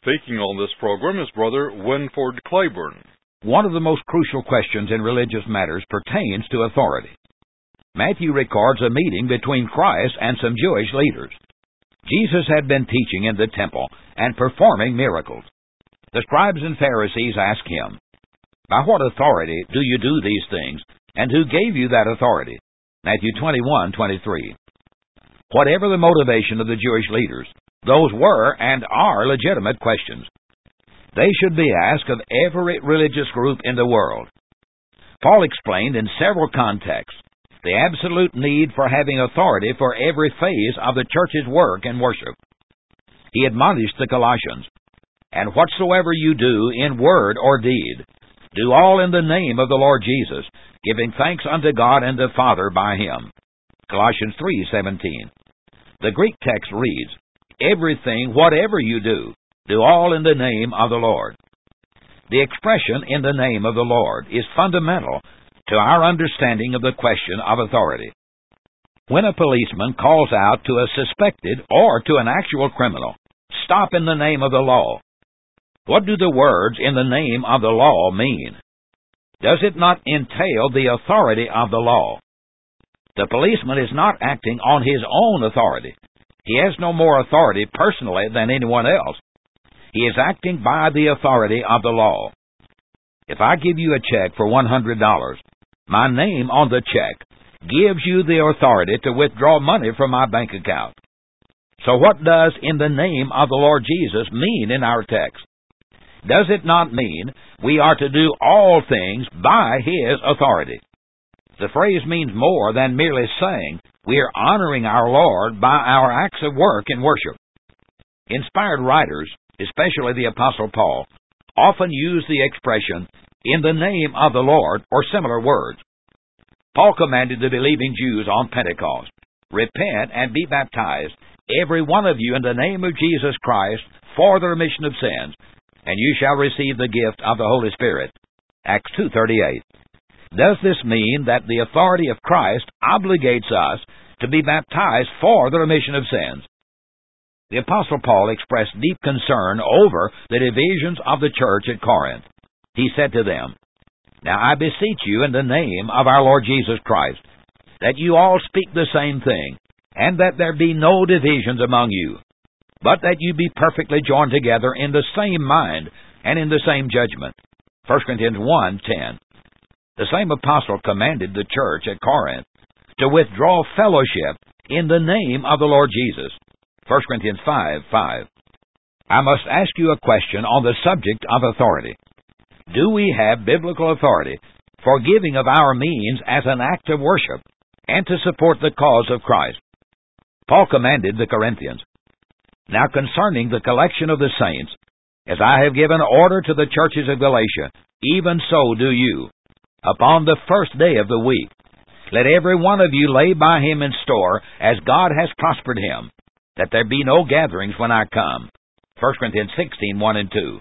Speaking on this program is Brother Winford Claiborne. One of the most crucial questions in religious matters pertains to authority. Matthew records a meeting between Christ and some Jewish leaders. Jesus had been teaching in the temple and performing miracles. The scribes and Pharisees asked him, "By what authority do you do these things, and who gave you that authority?" Matthew 21:23. Whatever the motivation of the Jewish leaders, those were and are legitimate questions. They should be asked of every religious group in the world. Paul explained in several contexts the absolute need for having authority for every phase of the church's work and worship. He admonished the Colossians, "And whatsoever you do in word or deed, do all in the name of the Lord Jesus, giving thanks unto God and the Father by Him." Colossians 3:17. The Greek text reads, "Everything, whatever you do all in the name of the Lord." The expression "in the name of the Lord" is fundamental to our understanding of the question of authority. When a policeman calls out to a suspected or to an actual criminal, "Stop in the name of the law," what do the words "in the name of the law" mean? Does it not entail the authority of the law? The policeman is not acting on his own authority. He has no more authority personally than anyone else. He is acting by the authority of the law. If I give you a check for $100, my name on the check gives you the authority to withdraw money from my bank account. So what does "in the name of the Lord Jesus" mean in our text? Does it not mean we are to do all things by His authority? The phrase means more than merely saying we are honoring our Lord by our acts of work and worship. Inspired writers, especially the Apostle Paul, often use the expression "in the name of the Lord" or similar words. Paul commanded the believing Jews on Pentecost, "Repent and be baptized, every one of you, in the name of Jesus Christ, for the remission of sins, and you shall receive the gift of the Holy Spirit." Acts 2:38. Does this mean that the authority of Christ obligates us to be baptized for the remission of sins? The Apostle Paul expressed deep concern over the divisions of the church at Corinth. He said to them, "Now I beseech you in the name of our Lord Jesus Christ, that you all speak the same thing, and that there be no divisions among you, but that you be perfectly joined together in the same mind and in the same judgment." 1 Corinthians 1:10. The same apostle commanded the church at Corinth to withdraw fellowship in the name of the Lord Jesus. 1 Corinthians 5:5. I must ask you a question on the subject of authority. Do we have biblical authority for giving of our means as an act of worship and to support the cause of Christ? Paul commanded the Corinthians, "Now concerning the collection of the saints, as I have given order to the churches of Galatia, even so do you. Upon the first day of the week, let every one of you lay by him in store, as God has prospered him, that there be no gatherings when I come." 1 Corinthians 16:1 and 2.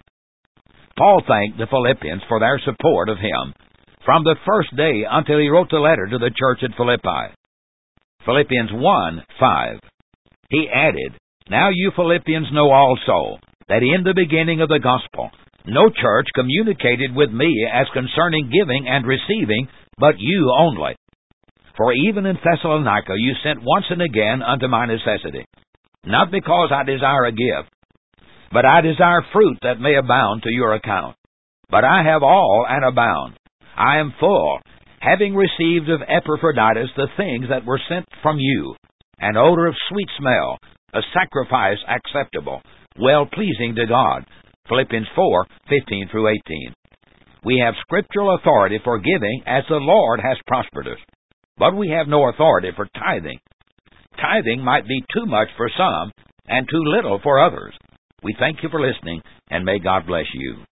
Paul thanked the Philippians for their support of him from the first day until he wrote the letter to the church at Philippi. Philippians 1:5. He added, "Now you Philippians know also that in the beginning of the gospel no church communicated with me as concerning giving and receiving, but you only. For even in Thessalonica you sent once and again unto my necessity, not because I desire a gift, but I desire fruit that may abound to your account. But I have all and abound. I am full, having received of Epaphroditus the things that were sent from you, an odor of sweet smell, a sacrifice acceptable, well-pleasing to God." Philippians 4:15 through 18. We have scriptural authority for giving as the Lord has prospered us, but we have no authority for tithing. Tithing might be too much for some and too little for others. We thank you for listening, and may God bless you.